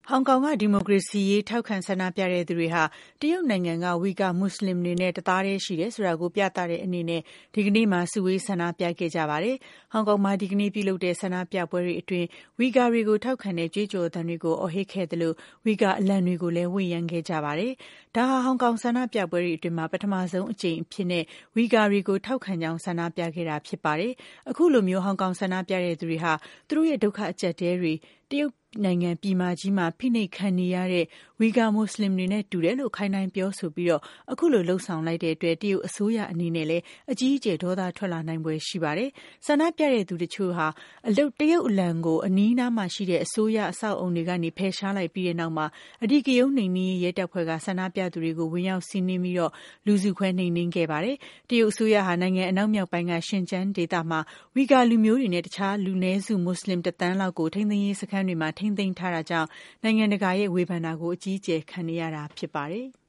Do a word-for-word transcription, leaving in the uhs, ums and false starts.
ဟောင်ကောင်ကဒီမိုကရေစီရေးထောက်ခံဆန္ဒပြတဲ့သူတွေဟာတရုတ်နိုင်ငံကဝီဂါမွတ်စလင်တွေနဲ့တသားတည်းရှိတယ်ဆိုတာကိုပြသတဲ့အနေနဲ့ဒီကနေ့မှာစုဝေးဆန္ဒပြခဲ့ကြပါတယ်။ဟောင်ကောင်မှာဒီကနေ့ပြုလုပ်တဲ့ဆန္ဒပြပွဲတွေအတွင်းဝီဂါတွေကိုထောက်ခံတဲ့ကြွေးကြော်သံတွေကိုအော်ဟစ်ခဲ့သလိုဝီဂါအလံတွေကိုလည်းဝှေ့ယမ်းခဲ့ကြပါတယ်။ဒါဟာဟောင်ကောင်ဆန္ဒပြပွဲတွေအတွင်းမှာပထမဆုံးအကြိမ်အဖြစ်နဲ့ဝီဂါတွေကိုထောက်ခံကြောင်းဆန္ဒပြခဲ့တာဖြစ်ပါတယ်။အခုလိုမျိုးဟောင်ကောင်ဆန္ဒပြတဲ့သူတွေဟာသူတို့ရဲ့ဒုက္ခအကျပ်တဲတွေတရုတ်နိုင်ငံပြည်မကြီးမှာဖိနှိပ်ခံနေရတဲ့ဝီဂါမွတ်စလင်တွေနဲ့တူတယ်လို့ခိုင်နှိုင်းပြောဆိုပြီးတော့အခုလိုလှုံ့ဆော်လိုက်တဲ့အတွက်တရုတ်အစိုးရအနေနဲ့လည်းအကြီးအကျယ်ဒေါသထွက်လာနိုင်ပွဲရှိပါတယ်။ဆန္ဒပြတဲ့သူတချို့ဟာအလုတ်တရုတ်အလံကိုအနီးနားမှာရှိတဲ့အစိုးရအဆောက်အုံတွေကနေဖယ်ရှားလိုက်ပြီးတဲ့နောက်မှာအဓိကရုဏ်းနှိမ်နင်းရေးရဲတပ်ဖွဲ့ကဆန္ဒပြသူတွေကိုဝင်ရောက်စီးနင်းပြီးတော့လူစုခွဲနှိမ်နင်းခဲ့ပါတယ်။တရုတ်အစိုးရဟာနိုင်ငံအနောက်မြောက်ပိုင်းကရှင်ကျန်းဒေသမှာဝီဂါလူမျိုးတွေနဲ့တခြားလူနည်းစုမွတ်စလင်တသန်းလောက်ကိုထိန်းသိမ်းရေးစခန်းတွေမှာထိန်းသိမ်းထားတာကြောင့်နိုင်ငံတကာရဲ့ဝေဖန်တာကိုအကြီးအကျယ်ခံနေရတာဖြစ်ပါတယ်။